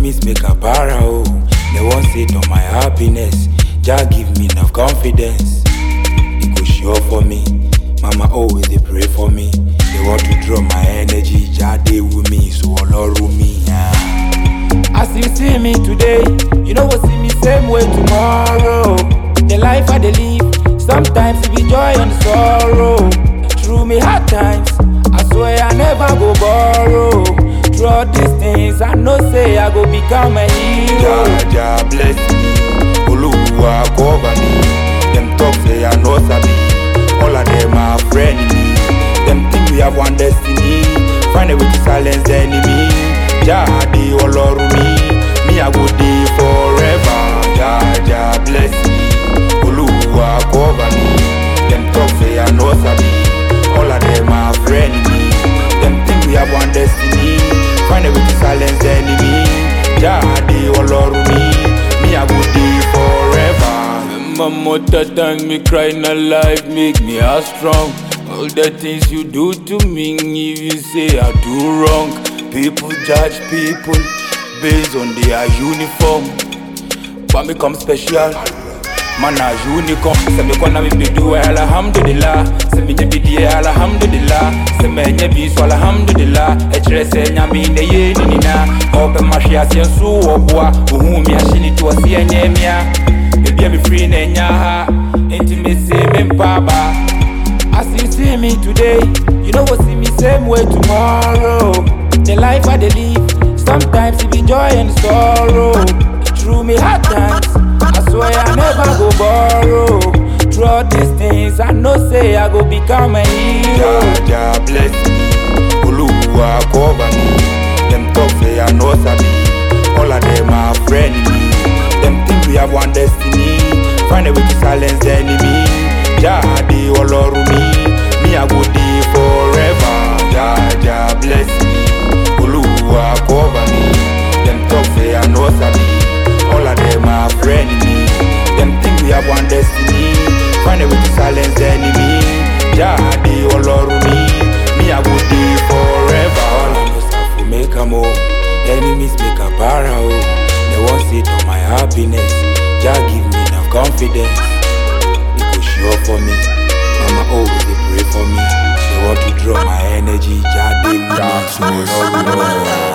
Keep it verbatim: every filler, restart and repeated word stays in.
Enemies make a para, oh. They won't sit on my happiness. Jah give me enough confidence. He go sure for me. Mama always they pray for me. They want to draw my energy. Jah they with me, so all around me. Yeah. As you see me today, you know what see me same way tomorrow. The life I dey live, sometimes it be joy and sorrow. Through me hard times, I swear I never go borrow. Through all these things, I know say I go become a hero. Jah Jah bless me, Oluwa cover me. Them talk say I know sabi, all of them are friend me. Them think we have one destiny, find a way to silence the enemy. Jah dey all around me, me I go dey forever. Jah Jah bless me, Oluwa cover me. Them talk say I know sabi, all of them are friend me. Them think we have one destiny, find a way to silence the enemy. Jah dey all around me, me I go dey forever. My mother thank me crying alive, make me how strong. All the things you do to me, if you say I do wrong. People judge people based on their uniform, but me come special. Man a unicorn. Say me kona me be do alhamdulillah. Say me je be die alhamdulillah. Say me nye bi so alhamdulillah. E chere se nyami ne ye ni ni na. Ope mashi asien su obwa. Uhu mi ashini tu asi enye mia. Baby me free ne nya ha. Enti me se me mpaba. As you see me today, you know what see me same way tomorrow. The life I dey live, sometimes it be joy and sorrow. Through me hard times, I swear I never go borrow. Through all these things, I know say I go become a hero. Jah Jah bless me, Oluwa cover me. Them talk say I know sabi, all of them are friend me. Them think we have one destiny, find a way to silence the enemy. Jah dey all around me, me I go dey forever. Jah Jah bless me, Oluwa cover me. Them talk say I know sabi, all of them are friend me. Them think we have one destiny, find a way to silence the enemy. Jah dey all around me, me I go dey forever. All I know say for make a move, enemies make a para, oh. They won't sit on my happiness. Jah give me enough confidence. He go sure for me. Mama always they pray for me. They want to draw my energy. Jah dey with me, so all around.